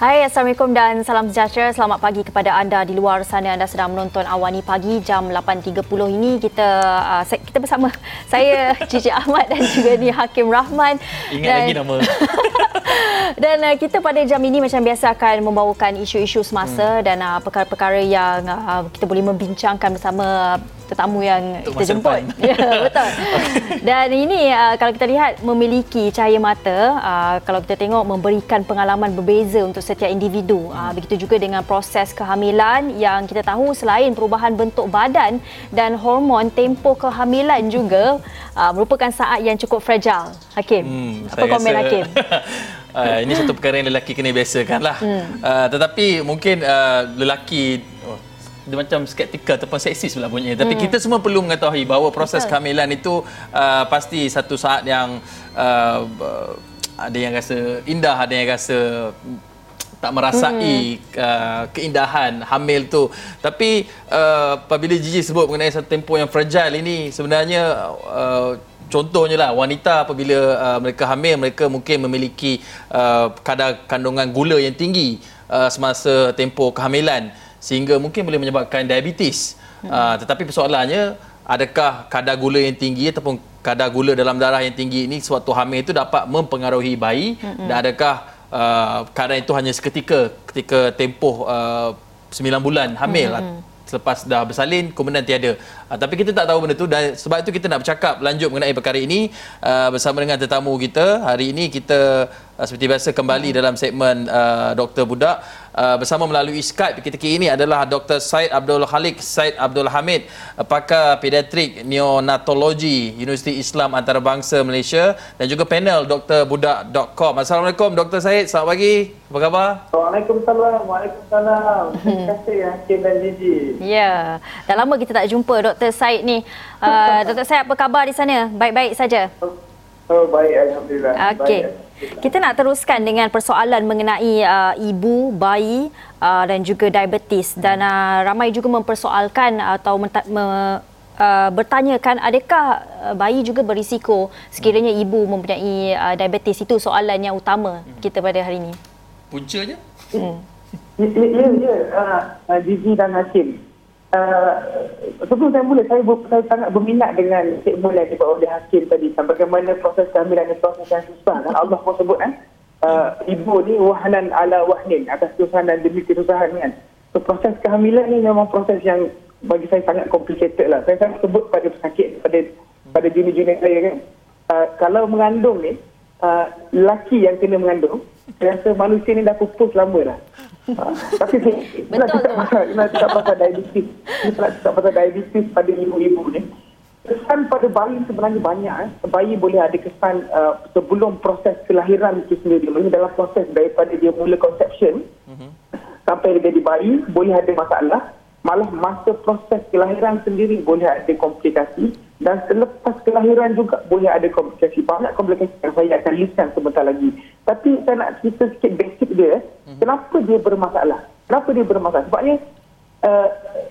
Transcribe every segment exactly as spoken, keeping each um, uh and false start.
Hai, Assalamualaikum dan salam sejahtera. Selamat pagi kepada anda di luar sana. Anda sedang menonton Awani Pagi jam lapan tiga puluh ini. Kita uh, kita bersama saya, Cici Ahmad dan juga ni Hakim Rahman. Ingat dan, lagi nama. Dan uh, kita pada jam ini macam biasa akan membawakan isu-isu semasa hmm. dan uh, perkara-perkara yang uh, kita boleh membincangkan bersama tetamu yang Untuk kita jemput. Ya, betul. Dan ini uh, kalau kita lihat memiliki cahaya mata, uh, kalau kita tengok memberikan pengalaman berbeza untuk setiap individu. Uh, begitu juga dengan proses kehamilan yang kita tahu selain perubahan bentuk badan dan hormon, tempoh kehamilan juga uh, merupakan saat yang cukup fragile. Hakim, Hmm, apa komen rasa, Hakim? uh, ini satu perkara yang lelaki kena biasakan lah. Hmm. Uh, tetapi mungkin uh, lelaki oh, dia macam skeptikal ataupun seksis pula bunyinya. Tapi hmm. kita semua perlu mengetahui bahawa proses Betul. kehamilan itu uh, pasti satu saat yang uh, ada yang rasa indah, ada yang rasa tak merasai hmm. uh, keindahan hamil tu. Tapi uh, apabila Gigi sebut mengenai satu tempoh yang fragile ini, sebenarnya uh, contohnya lah, wanita apabila uh, mereka hamil, mereka mungkin memiliki uh, kadar kandungan gula yang tinggi uh, semasa tempoh kehamilan, sehingga mungkin boleh menyebabkan diabetes. Hmm. Uh, tetapi persoalannya, adakah kadar gula yang tinggi ataupun kadar gula dalam darah yang tinggi ini sewaktu hamil itu dapat mempengaruhi bayi? Hmm. Dan adakah uh, keadaan itu hanya seketika ketika tempoh uh, sembilan bulan hamil? Hmm. Selepas dah bersalin, kemudian tiada. Uh, tapi kita tak tahu benda tu, dan sebab itu kita nak bercakap lanjut mengenai perkara ini uh, bersama dengan tetamu kita. Hari ini kita uh, seperti biasa kembali hmm. dalam segmen uh, Doktor Budak. Uh, bersama melalui Skype ketika ini adalah Doktor Syed Abdul Khalik Syed Abdul Hamid, pakar pediatrik neonatologi Universiti Islam Antarabangsa Malaysia, dan juga panel doktor budak dot com. Assalamualaikum Doktor Syed, selamat pagi. Apa khabar? Waalaikumsalam. Waalaikumsalam. Terima kasih Hakim dan Gigi. Ya, dah lama kita tak jumpa Doktor Syed ni. Uh, Doktor Syed, apa khabar di sana? Baik-baik saja? Oh, oh baik, alhamdulillah. Okey. Baik. Kita nak teruskan dengan persoalan mengenai uh, ibu, bayi uh, dan juga diabetes, dan uh, ramai juga mempersoalkan atau menta- me, uh, bertanyakan adakah uh, bayi juga berisiko sekiranya ibu mempunyai uh, diabetes. Itu soalan yang utama kita pada hari ini. Puncanya? Hmm. Ya, ya, ya. Uh, Gigi dan Hakim. Uh, sebelum saya mula, saya, saya sangat berminat dengan segmen yang dibawa oleh Hakim tadi, bagaimana proses kehamilan dan proses yang susah. Kan? Allah pun sebut kan, uh, ibu ni wahnan ala wahnin, atas kesusahan dan demi kesusahan kan. So, proses kehamilan ni memang proses yang bagi saya sangat complicated lah. Saya sangat sebut pada pesakit, pada pada junior-junior saya kan, uh, kalau mengandung ni, uh, lelaki yang kena mengandung, saya rasa manusia ni dah pupus lama dah. Ha, tapi kita nak cakap pasal, nak cakap pasal diabetes. Kita nak cakap pasal diabetes pada ibu-ibu ni. Kesan pada bayi sebenarnya banyak. Eh. Bayi boleh ada kesan uh, sebelum proses kelahiran itu sendiri. Maksudnya dalam proses daripada dia mula conception uh-huh. sampai dia jadi bayi, boleh ada masalah. Malah masa proses kelahiran sendiri boleh ada komplikasi. Dan selepas kelahiran juga boleh ada komplikasi. Banyak komplikasi yang saya akan listkan sebentar lagi. Tapi saya nak cerita sikit basic dia. Hmm. Kenapa dia bermasalah? Kenapa dia bermasalah? Sebabnya uh,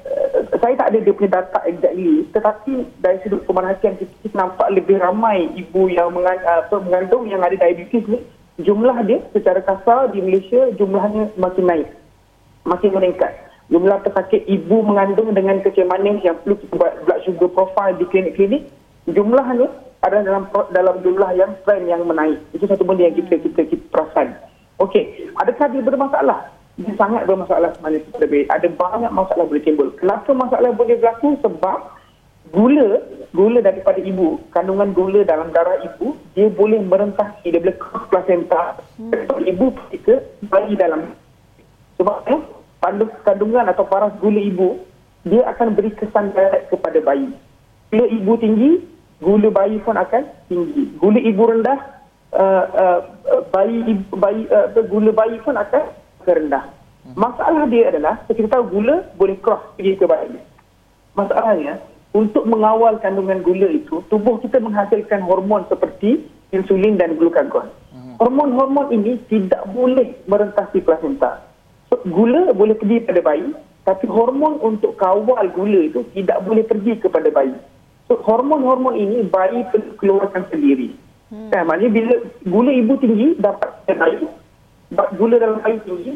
saya tak ada dia punya data exactly. Tetapi dari sudut pemerhatian kita, kita nampak lebih ramai ibu yang mengandung yang ada diabetes ni. Jumlah dia secara kasar di Malaysia jumlahnya makin naik. Makin meningkat. Jumlah pesakit ibu mengandung dengan kecil manis yang perlu kita buat blood sugar profile di klinik-klinik, jumlahnya adalah dalam dalam jumlah yang trend yang menaik. Itu satu benda yang kita kita, kita perasan. Okey, adakah dia bermasalah? Dia sangat bermasalah sebenarnya. Ada banyak masalah boleh timbul. Kenapa masalah boleh berlaku? Sebab gula, gula daripada ibu, kandungan gula dalam darah ibu, dia boleh merentasi, dia boleh cross placenta hmm. ibu ketika bayi dalam. Sebabnya kandungan atau paras gula ibu, dia akan beri kesan direct kepada bayi. Gula ibu tinggi, gula bayi pun akan tinggi. Gula ibu rendah, uh, uh, bayi bayi uh, gula bayi pun akan rendah. Masalah dia adalah, kita tahu gula boleh cross pergi ke bayi. Masalahnya, untuk mengawal kandungan gula itu, tubuh kita menghasilkan hormon seperti insulin dan glukagon. Hormon-hormon ini tidak boleh merentasi plasenta. Gula boleh pergi pada bayi, tapi hormon untuk kawal gula itu tidak boleh pergi kepada bayi. So, hormon-hormon ini bayi perlu keluarkan sendiri. Hmm. Kan, maknanya bila gula ibu tinggi dapat bayi, gula dalam bayi tinggi,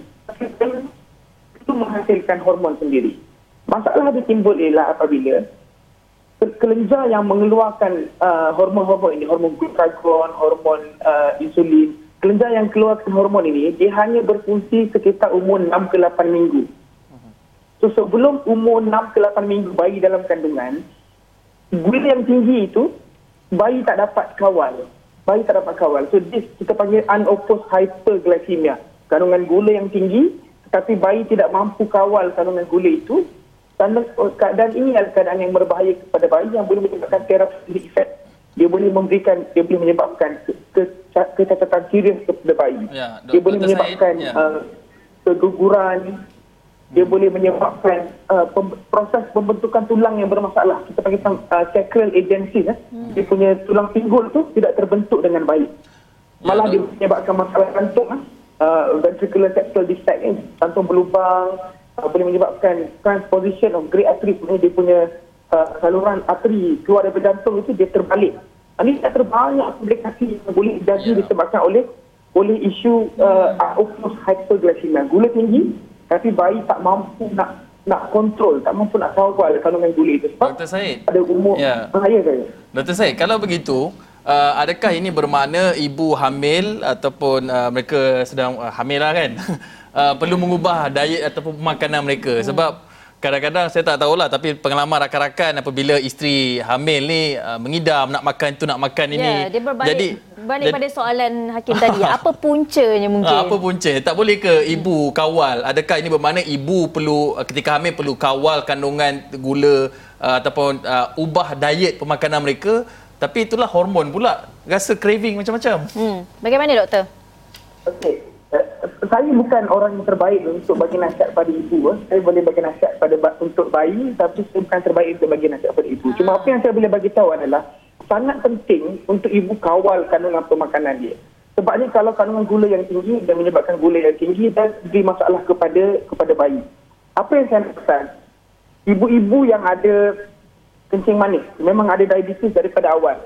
itu menghasilkan hormon sendiri. Masalah dia timbul ialah apabila kelenjar yang mengeluarkan uh, hormon-hormon ini, hormon glukagon, hormon uh, insulin, kelenjar yang keluarkan hormon ini, dia hanya berfungsi sekitar umur enam ke lapan minggu. So, sebelum umur enam ke lapan minggu bayi dalam kandungan, gula yang tinggi itu, bayi tak dapat kawal. Bayi tak dapat kawal. So, this kita panggil unopposed hyperglycemia. Kandungan gula yang tinggi, tetapi bayi tidak mampu kawal kandungan gula itu. Dan keadaan ini adalah keadaan yang berbahaya kepada bayi yang boleh menyebabkan therapeutic effect. Dia boleh memberikan, dia boleh menyebabkan kecacatan serius kepada bayi. Ya, dia boleh menyebabkan ya. uh, keguguran. Dia hmm. boleh menyebabkan uh, pem- proses pembentukan tulang yang bermasalah. Kita panggil uh, sacral agency. Eh. Hmm. Dia punya tulang pinggul tu tidak terbentuk dengan baik. Malah ya, dia menyebabkan masalah jantung. Eh. Uh, ventricular septal defect. Eh. Jantung berlubang. Uh, boleh menyebabkan transposition of great arteries. Dia punya uh, saluran arteri keluar daripada jantung itu dia terbalik. Ini tak terbanyak komplikasi yang boleh jadi yeah. disebabkan oleh oleh isu uh, unopposed hyperglycemia. Gula tinggi tapi bayi tak mampu nak nak kontrol, tak mampu nak kawal kandungan gula itu. Sebab Doktor Said, ada umur yeah. bahaya saya. Doktor Said, kalau begitu, uh, adakah ini bermakna ibu hamil ataupun uh, mereka sedang uh, hamil lah kan? Uh, perlu mengubah diet ataupun makanan mereka hmm. sebab kadang-kadang saya tak tahulah tapi pengalaman rakan-rakan apabila isteri hamil ni uh, mengidam nak makan tu nak makan ya, ini. Dia berbalik, jadi balik jadi, pada soalan Hakim tadi, apa puncanya mungkin? Apa punca? Tak boleh ke ibu kawal? Adakah ini bermakna ibu perlu ketika hamil perlu kawal kandungan gula uh, ataupun uh, ubah diet pemakanan mereka? Tapi itulah hormon pula rasa craving macam-macam. Hmm. Bagaimana doktor? Okey. Saya bukan orang yang terbaik untuk bagi nasihat pada ibu. Saya boleh bagi nasihat pada untuk bayi, tapi saya bukan terbaik untuk bagi nasihat pada ibu. Cuma apa yang saya boleh bagi tahu adalah sangat penting untuk ibu kawal kandungan pemakanan dia. Sebabnya kalau kandungan gula yang tinggi dan menyebabkan gula yang tinggi dan beri masalah kepada kepada bayi. Apa yang saya nak pesan? Ibu-ibu yang ada kencing manis, memang ada diabetes daripada awal.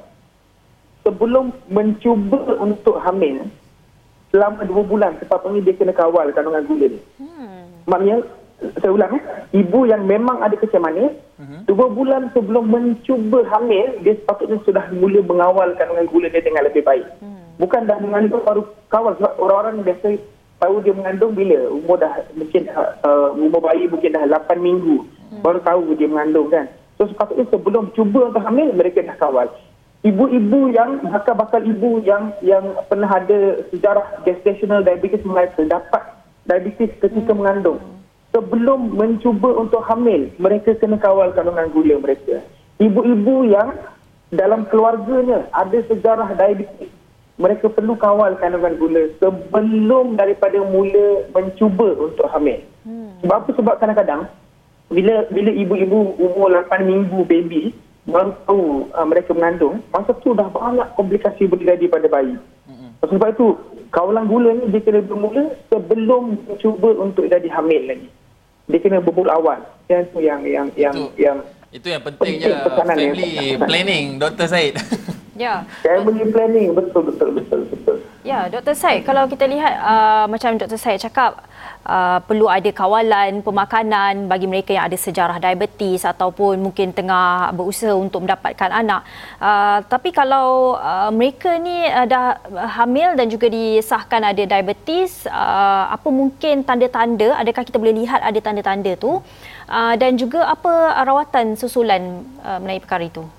Sebelum mencuba untuk hamil, selama dua bulan sepatutnya dia kena kawal kandungan gula ni. Hmm. Maknanya, saya ulang eh, ibu yang memang ada kencing manis, uh-huh. dua bulan sebelum mencuba hamil, dia sepatutnya sudah mula mengawal kandungan gula dia dengan lebih baik. Hmm. Bukan dah mengandung baru kawal. Sebab orang-orang biasa tahu dia mengandung bila umur dah, mungkin uh, umur bayi mungkin dah lapan minggu, hmm. baru tahu dia mengandung kan. So sepatutnya sebelum cuba untuk hamil, mereka dah kawal. Ibu-ibu yang, bakal-bakal ibu yang yang pernah ada sejarah gestational diabetes mereka dapat diabetes ketika hmm. mengandung. Sebelum mencuba untuk hamil, mereka kena kawal kandungan gula mereka. Ibu-ibu yang dalam keluarganya ada sejarah diabetes, mereka perlu kawal kandungan gula sebelum daripada mula mencuba untuk hamil. Hmm. Sebab apa? Sebab kadang-kadang, bila bila ibu-ibu umur lapan minggu baby, baru tahu uh, mereka mengandung, masa tu dah banyak komplikasi boleh jadi pada bayi. Mm-hmm. Sebab itu, kawalan gula ni dia kena bermula sebelum cuba untuk jadi hamil lagi. Dia kena bermula awal. Yang tu yang yang yang itu, yang itu yang pentingnya penting family yang planning, Doktor Said. Ya. Family planning, betul betul betul betul. Ya, Doktor Said, kalau kita lihat uh, macam Doktor Said cakap, Uh, perlu ada kawalan pemakanan bagi mereka yang ada sejarah diabetes ataupun mungkin tengah berusaha untuk mendapatkan anak. Uh, tapi kalau uh, mereka ni uh, dah hamil dan juga disahkan ada diabetes, uh, apa mungkin tanda-tanda, adakah kita boleh lihat ada tanda-tanda tu? Uh, dan juga apa rawatan susulan uh, mengenai perkara itu?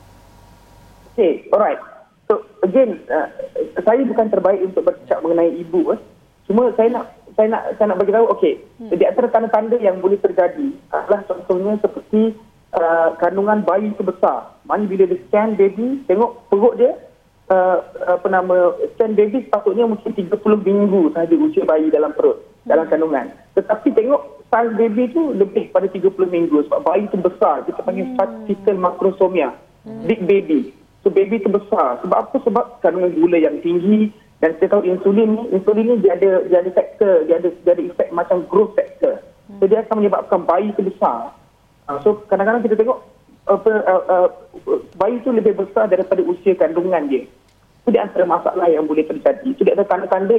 Okay, alright. So again, uh, saya bukan terbaik untuk bercakap mengenai ibu. Eh. Cuma saya nak Saya nak, saya nak bagi tahu, okey, hmm. di antara tanda-tanda yang boleh terjadi adalah contohnya seperti uh, kandungan bayi itu besar. Maksudnya bila dia scan baby, tengok perut dia, uh, apa nama, scan baby sepatutnya mungkin tiga puluh minggu sahaja usia bayi dalam perut, hmm. dalam kandungan. Tetapi tengok saiz baby itu lebih pada tiga puluh minggu sebab bayi itu besar. Kita panggil hmm. fetal macrosomia, hmm. big baby. So baby itu besar. Sebab apa? Sebab kandungan gula yang tinggi. Dan kita tahu insulin ni, insulin ni dia ada, dia ada faktor, dia ada, dia ada efek macam growth factor. So dia akan menyebabkan bayi itu besar. Uh, so kadang-kadang kita tengok uh, uh, uh, bayi itu lebih besar daripada usia kandungan dia. Itu di antara masalah yang boleh terjadi. Itu di antara tanda-tanda yang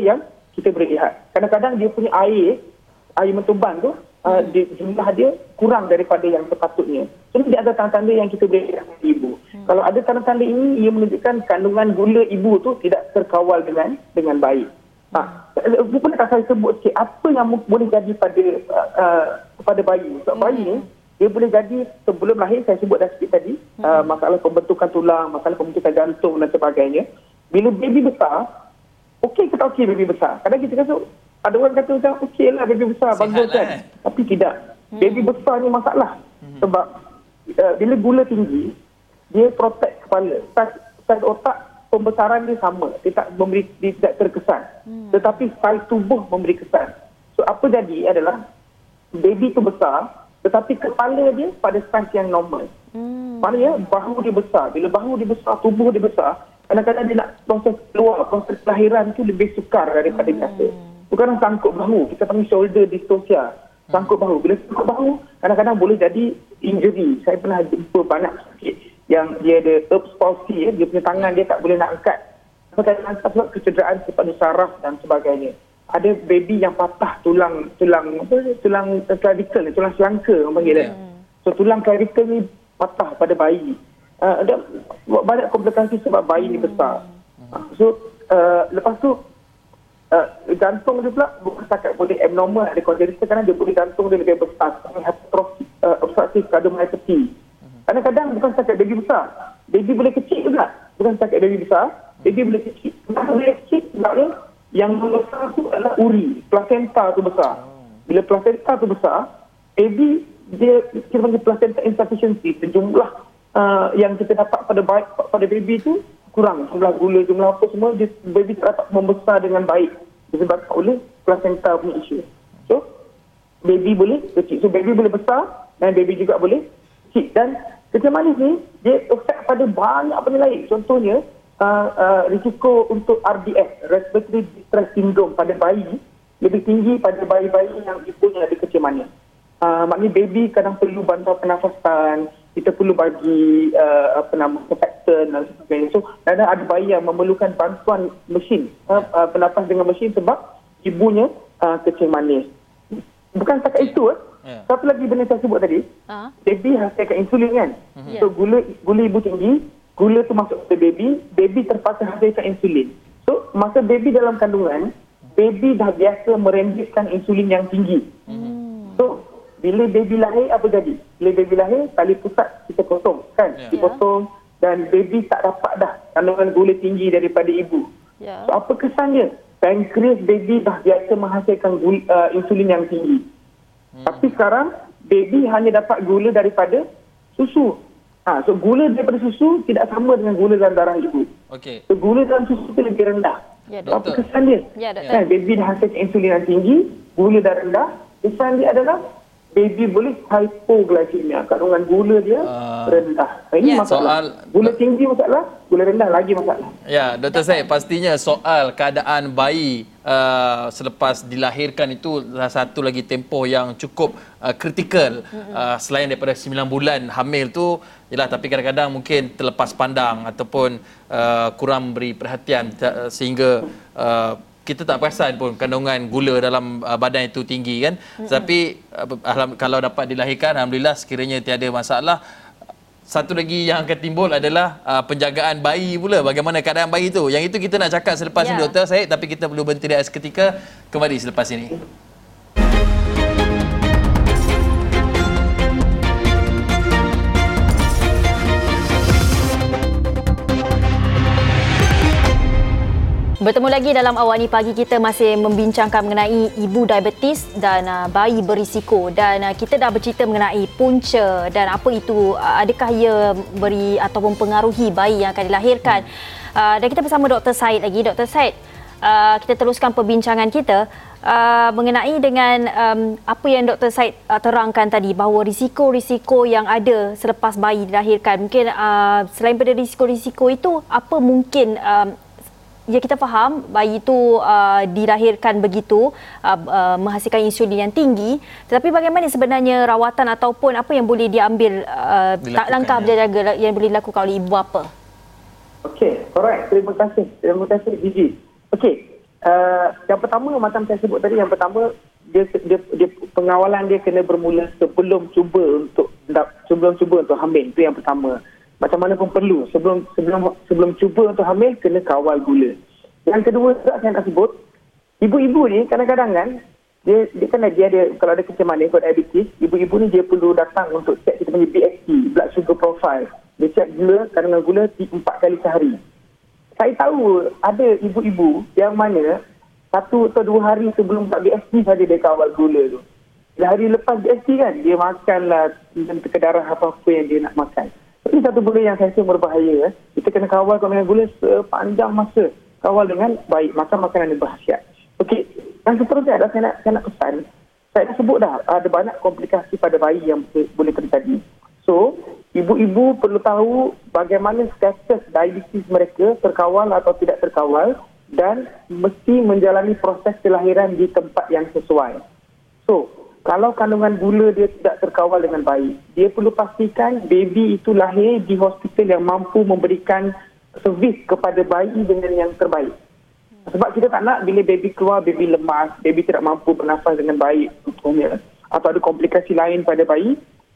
kita boleh lihat. Kadang-kadang dia punya air, air mentuban tu, uh, di, jumlah dia kurang daripada yang sepatutnya. Jadi dia ada tanda-tanda yang kita boleh lihat dari ibu. Hmm. Kalau ada tanda-tanda ini, ia menunjukkan kandungan gula ibu tu tidak terkawal dengan dengan baik. Ha, pernahkah saya sebut sikit apa yang boleh jadi pada uh, pada bayi? Sebab hmm. bayi ni, dia boleh jadi sebelum lahir, saya sebut dah sikit tadi, hmm. uh, masalah pembentukan tulang, masalah pembentukan jantung dan sebagainya. Bila baby besar, okey kita okey baby besar. Kadang kita kata, ada orang kata macam okey lah baby besar, bagus kan. Eh. Tapi tidak. Hmm. Baby besar ni masalah. Hmm. Sebab uh, bila gula tinggi, dia protect kepala. Saiz otak, pembesaran dia sama. Dia tak memberi, dia tidak terkesan. Hmm. Tetapi saiz tubuh memberi kesan. So apa jadi adalah, baby tu besar, tetapi kepala dia pada saiz yang normal. Hmm. Maknanya bahu dia besar. Bila bahu dia besar, tubuh dia besar, kadang-kadang dia nak proses keluar, proses kelahiran tu lebih sukar daripada hmm. biasa. Bukan sangkut bahu. Kita panggil shoulder dystocia. Sangkut bahu. Bila sangkut bahu, kadang-kadang boleh jadi injury. Saya pernah jumpa banyak sikit yang dia ada Erb's palsy, ya. Dia punya tangan dia tak boleh nak angkat. Kadang-kadang sebab kecederaan kepada saraf dan sebagainya. Ada baby yang patah tulang, tulang apa, tulang clavicle, tulang selangka orang panggil dia. Hmm. So tulang clavicle ni patah pada bayi. Uh, ada banyak komplikasi sebab bayi ni besar. Uh, so uh, lepas tu uh, jantung dia pula bukan setakat boleh abnormal, ada congenital, kerana dia boleh jantung dia lebih besar, hypertrophic uh, obstructive cardiomyopathy. Kadang-kadang bukan setakat baby besar, baby boleh kecil juga. Bukan setakat baby besar, baby boleh kecil. Kenapa boleh kecil? Sebabnya yang besar tu adalah uri, placenta tu besar. Bila placenta tu besar, baby dia kita panggil placenta insufficiency, jumlah uh, yang kita dapat pada baik, pada baby tu kurang, jumlah gula, jumlah apa semua, dia, baby tak dapat membesar dengan baik disebabkan oleh placenta punya isu. So baby boleh kecil, so baby boleh besar dan baby juga boleh kecil. Dan kecil manis ni dia efek pada banyak benda lain. Contohnya Uh, uh, risiko untuk R D S, Respiratory Distress Syndrome, pada bayi lebih tinggi pada bayi-bayi yang ibunya ada kecil manis. Uh, maknanya baby kadang perlu bantuan pernafasan, kita perlu bagi uh, apa nama, surfactant dan sebagainya. So, kadang ada bayi yang memerlukan bantuan mesin, uh, uh, penafas dengan mesin sebab ibunya uh, kecil manis. Bukan setakat itu, eh. Yeah. Satu lagi benda saya sebut tadi, uh-huh. baby hasilkan insulin kan. Uh-huh. So, gula, gula ibu tinggi, gula tu masuk ke baby, baby terpaksa hasilkan insulin. So, masa baby dalam kandungan, baby dah biasa merembeskan insulin yang tinggi. Hmm. So, bila baby lahir, apa jadi? Bila baby lahir, tali pusat kita potong, kan? Yeah. Dipotong dan baby tak dapat dah kandungan gula tinggi daripada ibu. Yeah. So, apa kesan dia? Pankreas baby dah biasa menghasilkan gula, uh, insulin yang tinggi. Hmm. Tapi sekarang, baby hanya dapat gula daripada susu. Ha, so gula daripada susu tidak sama dengan gula dalam darah ibu. Okey. So gula dalam susu itu lebih rendah. Ya, apa kesan dia? Ya, doktor. Kan, baby dah hasilkan insulin yang tinggi, gula dah rendah. Kesan dia adalah baby boleh hypoglycemia. Kandungan gula dia uh, rendah. Ini ya. Masalah. Soal gula tinggi masalah, gula rendah lagi masalah. Ya, Doktor Said, pastinya soal keadaan bayi uh, selepas dilahirkan itu salah satu lagi tempoh yang cukup uh, kritikal. Uh, selain daripada sembilan bulan hamil tu, yalah, tapi kadang-kadang mungkin terlepas pandang ataupun uh, kurang beri perhatian sehingga uh, kita tak perasan pun kandungan gula dalam uh, badan itu tinggi kan. Mm-hmm. Tapi uh, kalau dapat dilahirkan, alhamdulillah, sekiranya tiada masalah. Satu lagi yang akan timbul adalah uh, penjagaan bayi pula. Bagaimana keadaan bayi itu? Yang itu kita nak cakap selepas yeah. ini, Doktor Said, tapi kita perlu berhenti rehat seketika. Kembali selepas ini. Bertemu lagi dalam Awal Ni Pagi, kita masih membincangkan mengenai ibu diabetes dan uh, bayi berisiko, dan uh, kita dah bercerita mengenai punca dan apa itu, uh, adakah ia beri ataupun pengaruhi bayi yang akan dilahirkan. Uh, dan kita bersama Doktor Said lagi. Doktor Said, uh, kita teruskan perbincangan kita uh, mengenai dengan um, apa yang Doktor Said uh, terangkan tadi, bahawa risiko-risiko yang ada selepas bayi dilahirkan. Mungkin uh, selain pada risiko-risiko itu, apa mungkin um, ya, kita faham bayi itu uh, dilahirkan begitu, uh, uh, menghasilkan insulin yang tinggi, tetapi bagaimana sebenarnya rawatan ataupun apa yang boleh diambil, uh, langkah berjaga yang boleh dilakukan oleh ibu bapa? Okey, alright. Terima kasih. Terima kasih, Gigi. Okey, Uh, yang pertama macam saya sebut tadi, yang pertama dia, dia, dia pengawalan dia kena bermula sebelum cuba untuk sebelum cuba untuk hamil. Itu yang pertama. Macam mana pun perlu sebelum sebelum sebelum cuba untuk hamil kena kawal gula. Yang kedua saya nak sebut, ibu-ibu ni kadang-kadang kan dia dia kan dia ada, kalau ada kencing manis atau diabetes, ibu-ibu ni dia perlu datang untuk cek kita panggil B S T, blood sugar profile. Dia cek gula, kandungan gula empat kali sehari. Saya tahu ada ibu-ibu yang mana satu atau dua hari sebelum tak B S T saja dia kawal gula tu. Hari lepas B S T kan, dia makanlah teka darah apa-apa yang dia nak makan. Ini satu benda yang saya rasa berbahaya. Eh. Kita kena kawal kandungan gula sepanjang masa. Kawal dengan baik, makan makanan yang berkhasiat. Okey, yang seterusnya adalah saya nak, saya nak pesan. Saya dah sebut dah, ada banyak komplikasi pada bayi yang boleh terjadi. So, ibu-ibu perlu tahu bagaimana status diabetes mereka, terkawal atau tidak terkawal, dan mesti menjalani proses kelahiran di tempat yang sesuai. So, kalau kandungan gula dia tidak terkawal dengan baik, dia perlu pastikan baby itu lahir di hospital yang mampu memberikan servis kepada bayi dengan yang terbaik. Sebab kita tak nak bila baby keluar, baby lemas, baby tidak mampu bernafas dengan baik, contohnya, atau ada komplikasi lain pada bayi,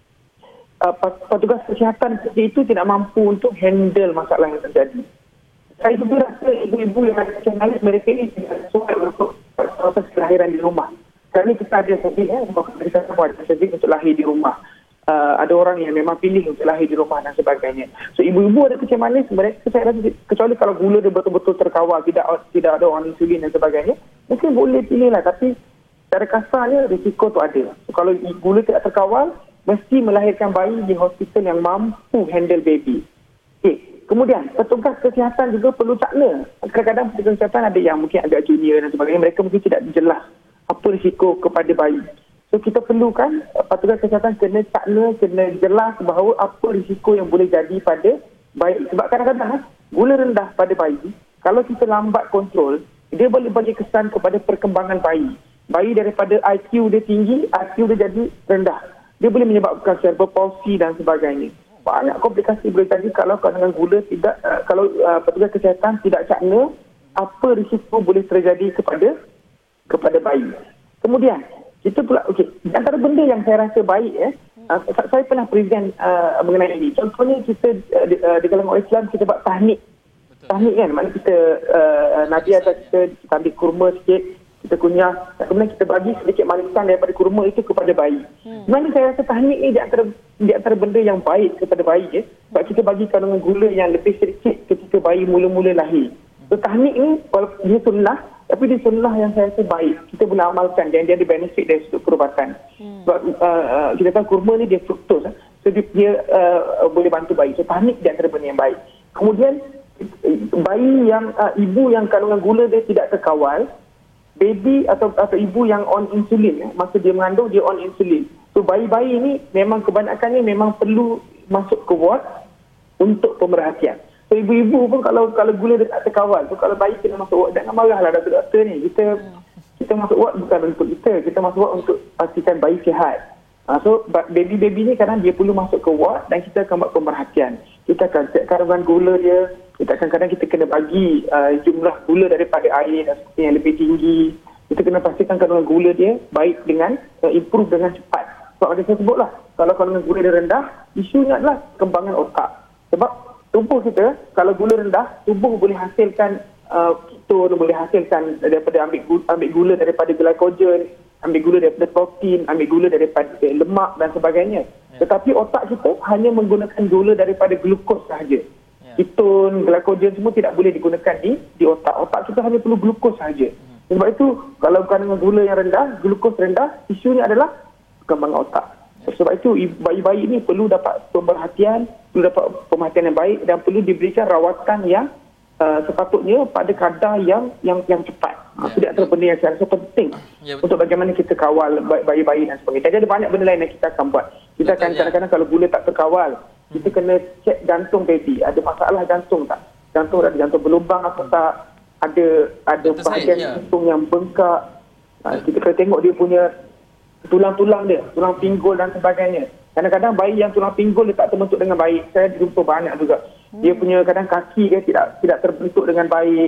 Uh, petugas kesihatan seperti itu tidak mampu untuk handle masalah yang terjadi. Saya juga rasa ibu-ibu yang ada kencing manis, mereka ini tidak sesuai untuk proses kelahiran di rumah. Sekarang ini kita ada servis, ya, kita semua ada servis untuk lahir di rumah. Uh, ada orang yang memang pilih untuk lahir di rumah dan sebagainya. So ibu-ibu ada kencing manis, mereka saya rasa kecuali kalau gula dia betul-betul terkawal, tidak tidak ada on insulin dan sebagainya, mungkin boleh pilih lah. Tapi secara kasarnya risiko tu ada. So, kalau gula tidak terkawal, mesti melahirkan bayi di hospital yang mampu handle baby. Okay. Kemudian, petugas kesihatan juga perlu cakna. Kadang-kadang petugas kesihatan ada yang mungkin agak junior dan sebagainya. Mereka mungkin tidak jelas apa risiko kepada bayi. So, kita perlukan petugas kesihatan kena cakna, kena jelas bahawa apa risiko yang boleh jadi pada bayi. Sebab kadang-kadang, gula rendah pada bayi, kalau kita lambat kontrol, dia boleh bagi kesan kepada perkembangan bayi. Bayi daripada I Q dia tinggi, I Q dia jadi rendah. Dia boleh menyebabkan cerebral palsy dan sebagainya. Banyak komplikasi boleh terjadi kalau kandungan gula tidak, uh, kalau uh, petugas kesihatan tidak cakna apa risiko boleh terjadi kepada kepada bayi. Kemudian, kita pula, okey, antara benda yang saya rasa baik, eh, uh, saya pernah present uh, mengenai ini. Contohnya kita uh, di, uh, di kalangan orang Islam, kita buat tahnik. Tahnik kan, maknanya kita, uh, Nabi atas kita, kita ambil kurma sikit, kita kunyah, kemudian kita bagi sedikit manisan daripada kurma itu kepada bayi. Hmm. Sebenarnya saya rasa tahnik ni di antara, di antara benda yang baik kepada bayi. Eh. Sebab kita bagi kandungan gula yang lebih sedikit ketika bayi mula-mula lahir. So tahnik ni, walaupun dia sunnah, tapi dia sunnah yang saya rasa baik. Kita boleh amalkan dan dia ada benefit dari sudut perubatan. Hmm. Sebab uh, uh, kita tahu kurma ni dia fruktos. Eh. So dia, dia uh, boleh bantu bayi. So tahnik di antara benda yang baik. Kemudian, bayi yang, uh, ibu yang kandungan gula dia tidak terkawal, baby atau atau ibu yang on insulin, eh, masa dia mengandung dia on insulin. So bayi-bayi ni memang kebanyakannya memang perlu masuk ke ward untuk pemerhatian. So ibu-ibu pun kalau kalau gula dia tak terkawal, so kalau bayi kena masuk ward, jangan marahlah doktor-doktor ni. Kita kita masuk ward bukan untuk kita, kita masuk ward untuk pastikan bayi sihat. Uh, so baby-baby ni kadang dia perlu masuk ke ward dan kita akan buat pemerhatian. Kita akan cek kandungan gula dia. Kita kadang-kadang kita kena bagi uh, jumlah gula daripada air dan sebagainya yang lebih tinggi. Kita kena pastikan kandungan gula dia baik dengan uh, improve dengan cepat. Sebab ada saya sebutlah, kalau kandungan gula dia rendah, isunya adalah kembangan otak. Sebab tubuh kita, kalau gula rendah, tubuh boleh hasilkan uh, ketone, boleh hasilkan daripada ambil gula, ambil gula daripada glycogen, ambil gula daripada protein, ambil gula daripada lemak dan sebagainya. Yeah. Tetapi otak kita hanya menggunakan gula daripada glukos sahaja. Ketone, glycogen semua tidak boleh digunakan di di otak. Otak kita hanya perlu glukos sahaja. Hmm. Sebab itu, kalau kandungan gula yang rendah, glukos rendah, isunya adalah perkembangan otak. Ya. Sebab itu, bayi-bayi ini perlu dapat pemerhatian, perlu dapat pemerhatian yang baik dan perlu diberikan rawatan yang uh, sepatutnya pada kadar yang yang yang cepat. Ya. Itu antara benda yang saya rasa penting ya, untuk bagaimana kita kawal bayi-bayi dan sebagainya. Jadi ada banyak benda lain yang kita akan buat. Kita betul, akan ya. Kadang-kadang kalau gula tak terkawal, kita kena cek jantung baby. Ada masalah jantung tak? Jantung ada jantung berlubang atau tak? Ada ada betul bahagian saya, jantung ya. Yang bengkak. Ha, kita kena tengok dia punya tulang-tulang dia, tulang pinggul dan sebagainya. Kadang-kadang bayi yang tulang pinggul dia tak terbentuk dengan baik. Saya jumpa banyak juga. Dia punya kadang kaki dia tidak tidak terbentuk dengan baik.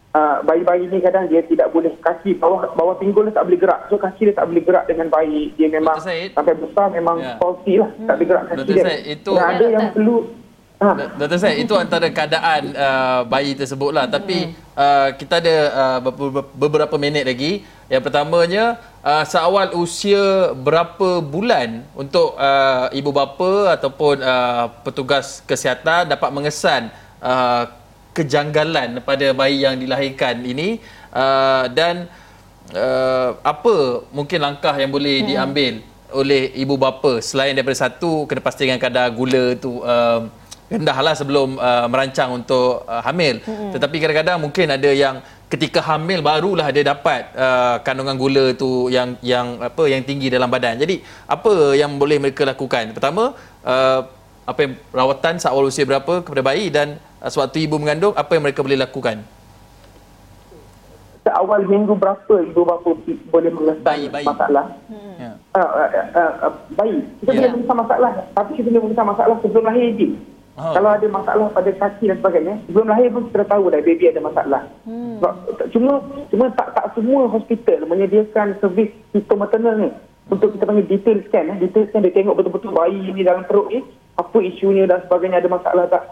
Uh, bayi-bayi ni kadang dia tidak boleh, kaki bawah bawah pinggul dia tak boleh gerak. So kaki dia tak boleh gerak dengan baik. Dia memang sampai besar memang ya. faulty lah. Hmm. Tak boleh gerak kaki Doktor dia. Syed, itu dan ada ya, yang perlu ha. Doktor Syed, itu antara keadaan uh, bayi tersebut lah. Tapi uh, kita ada uh, beberapa minit lagi. Yang pertamanya, uh, seawal usia berapa bulan untuk uh, ibu bapa ataupun uh, petugas kesihatan dapat mengesan uh, kejanggalan pada bayi yang dilahirkan ini, uh, dan uh, apa mungkin langkah yang boleh hmm. diambil oleh ibu bapa selain daripada satu, kena pastikan kadar gula tu uh, rendahlah sebelum uh, merancang untuk uh, hamil. Hmm. Tetapi kadang-kadang mungkin ada yang ketika hamil barulah dia dapat uh, kandungan gula tu yang yang apa yang tinggi dalam badan. Jadi apa yang boleh mereka lakukan? Pertama, uh, apa yang rawatan seawal usia berapa kepada bayi, dan sewaktu ibu mengandung, apa yang mereka boleh lakukan? Seawal minggu berapa ibu bapa boleh mengesahkan bayi, bayi. masalah? Hmm. Ya. Uh, uh, uh, uh, bayi. Kita Ya. boleh mengesah masalah. Tapi kita boleh mengesah masalah sebelum lahir je. Oh. Kalau ada masalah pada kaki dan sebagainya, sebelum lahir pun kita dah tahu dah baby ada masalah. Hmm. Cuma cuma tak tak semua hospital menyediakan servis hitomaternal ni. Untuk kita panggil detail scan. Eh. Detail scan dia tengok betul-betul bayi ni dalam perut ni, apa isunya dan sebagainya, ada masalah tak.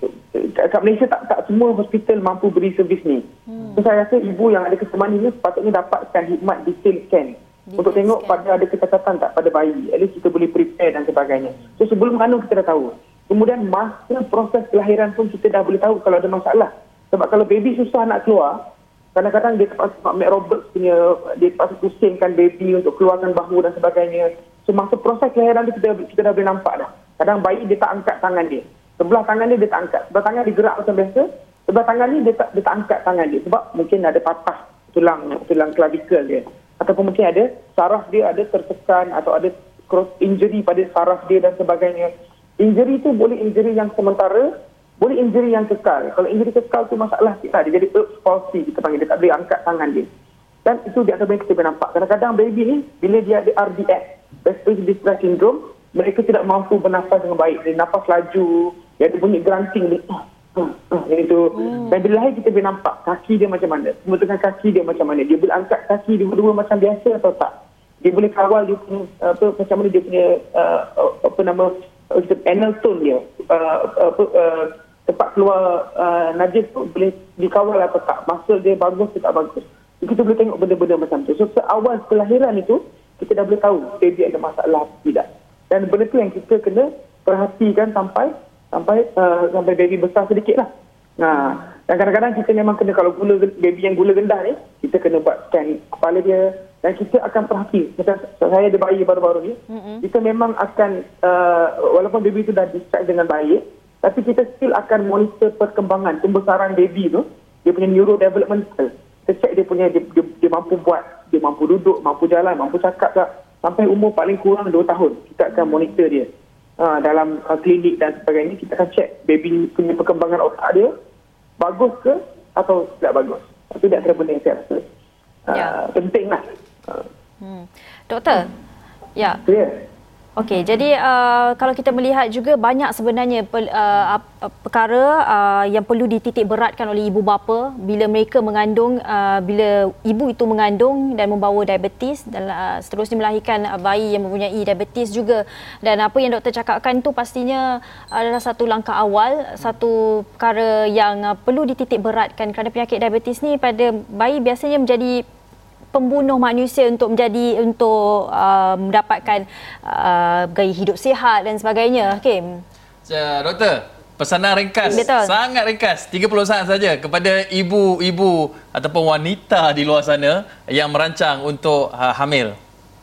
Kat Malaysia tak tak semua hospital mampu beri servis ni. Hmm. So, saya rasa ibu yang ada kesemani ni sepatutnya dapatkan khidmat detail scan detail untuk tengok scan. Pada ada kecacatan tak pada bayi. At least kita boleh prepare dan sebagainya. So sebelum mengandung kita dah tahu. Kemudian masa proses kelahiran pun kita dah boleh tahu kalau ada masalah. Sebab kalau baby susah nak keluar, kadang-kadang dia terpaksa Mak Roberts punya, dia terpaksa pusingkan baby untuk keluarkan bahu dan sebagainya. So masa proses kelahiran tu kita, kita dah boleh nampak dah. Kadang bayi dia tak angkat tangan dia. Sebelah tangan dia, dia tak angkat. Sebelah tangan dia gerak macam biasa. Sebelah tangan ni dia tak, dia tak angkat tangan dia. Sebab mungkin ada patah tulang tulang clavicle dia. Ataupun mungkin ada saraf dia ada tertekan atau ada cross injury pada saraf dia dan sebagainya. Injury tu boleh injury yang sementara, boleh injury yang kekal. Kalau injury kekal tu masalah kita. Dia jadi Erb's palsy, kita panggil. Dia tak boleh angkat tangan dia. Dan itu di antara yang kita boleh nampak. Kadang-kadang baby ni, bila dia ada R D S, Respiratory Distress Syndrome, mereka tidak mampu bernafas dengan baik. Dia nafas laju, dia ada bunyi grunting dia. Uh, uh, uh, itu. Hmm. Dan bila lahir kita boleh nampak kaki dia macam mana. Pembentukan kaki dia macam mana. Dia boleh angkat kaki dua-dua macam biasa atau tak. Dia boleh kawal dia punya, apa, macam mana dia punya, uh, apa nama, uh, anal tone dia. Uh, apa, uh, tempat keluar uh, najis tu boleh dikawal atau tak. Muscle dia bagus atau tak bagus. Kita boleh tengok benda-benda macam tu. So seawal kelahiran itu, kita dah boleh tahu baby ada masalah atau tidak. Dan benda tu yang kita kena perhatikan sampai sampai uh, sampai baby besar sedikit lah. Nah, dan kadang-kadang kita memang kena, kalau gula baby yang gula rendah ni, kita kena buat scan kepala dia. Dan kita akan perhati. Macam saya ada bayi baru-baru ni, mm-hmm. kita memang akan, uh, walaupun baby tu dah discharge dengan baik, tapi kita still akan monitor perkembangan, pembesaran baby tu, dia punya neurodevelopmental. Kita check dia punya, dia, dia, dia mampu buat, dia mampu duduk, mampu jalan, mampu cakap tak. Sampai umur paling kurang dua tahun, kita akan monitor dia. Uh, dalam uh, klinik dan sebagainya, kita akan check baby punya perkembangan otak dia, bagus ke atau tidak bagus. Itu dia antara benda yang saya rasa uh, ya. penting lah. Uh. Hmm. Doktor, ya. Yeah. Okey, jadi uh, kalau kita melihat juga banyak sebenarnya pel, uh, perkara uh, yang perlu dititik beratkan oleh ibu bapa bila mereka mengandung, uh, bila ibu itu mengandung dan membawa diabetes dan uh, seterusnya melahirkan uh, bayi yang mempunyai diabetes juga. Dan apa yang doktor cakapkan tu pastinya adalah satu langkah awal, satu perkara yang uh, perlu dititik beratkan kerana penyakit diabetes ni pada bayi biasanya menjadi pembunuh manusia untuk menjadi untuk uh, mendapatkan uh, gaya hidup sihat dan sebagainya. Okey. Ya, doktor, pesanan ringkas. Betul. Sangat ringkas, tiga puluh saat saja kepada ibu-ibu ataupun wanita di luar sana yang merancang untuk uh, hamil.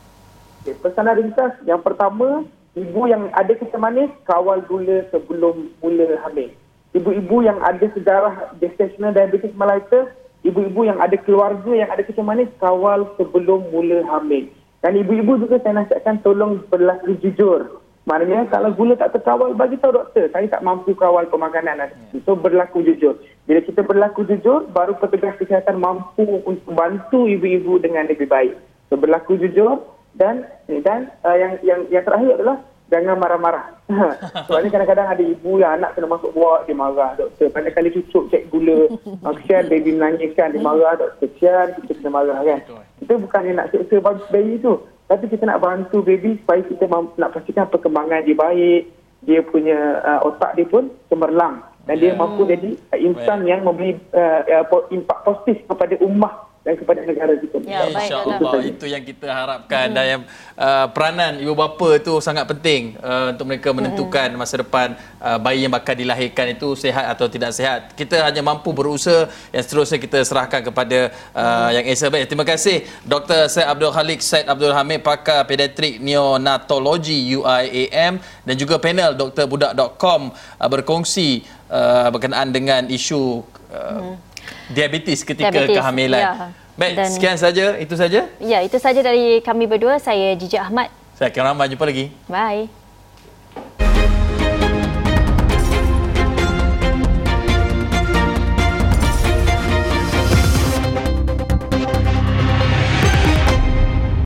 Okay, pesanan ringkas yang pertama, ibu yang ada kencing manis kawal gula sebelum mula hamil. Ibu-ibu yang ada sejarah gestational diabetes mellitus, ibu-ibu yang ada keluarga yang ada kencing manis kawal sebelum mula hamil. Dan ibu-ibu juga saya nasihatkan tolong berlaku jujur. Maknanya kalau gula tak terkawal, bagi tahu doktor, saya tak mampu kawal pemakanan. So berlaku jujur. Bila kita berlaku jujur, baru petugas kesihatan mampu untuk bantu ibu-ibu dengan lebih baik. So berlaku jujur dan dan uh, yang yang yang terakhir adalah jangan marah-marah. Sebab ni kadang-kadang ada ibu yang anak kena masuk ward, dia marah, doktor. Banyak kali cucuk cek gula. uh, kesian baby menangis kan, dia marah, doktor. Kesian, kita kena marah kan. Kita bukannya nak seksa bayi tu. Tapi kita nak bantu baby supaya kita nak pastikan perkembangan dia baik. Dia punya uh, otak dia pun cemerlang. Dan dia mampu jadi uh, insan yang memberi uh, uh, impak positif kepada ummah dan kepada negara kita. Ya, InsyaAllah, itu yang kita harapkan. Hmm. Dan yang uh, peranan ibu bapa itu sangat penting uh, untuk mereka menentukan hmm. masa depan uh, bayi yang bakal dilahirkan itu sihat atau tidak sihat. Kita hanya mampu berusaha, yang seterusnya kita serahkan kepada uh, hmm. yang Esa. Baik, terima kasih Doktor Syed Abdul Khalik Syed Abdul Hamid, pakar pediatrik neonatologi U I A M, dan juga panel doktor budak dot com uh, berkongsi uh, berkenaan dengan isu uh, hmm. diabetes ketika diabetes, kehamilan. Ya. Baik, dan sekian saja. Itu saja? Ya, itu saja dari kami berdua. Saya Jijak Ahmad. Saya Kian Rahman. Jumpa lagi. Bye.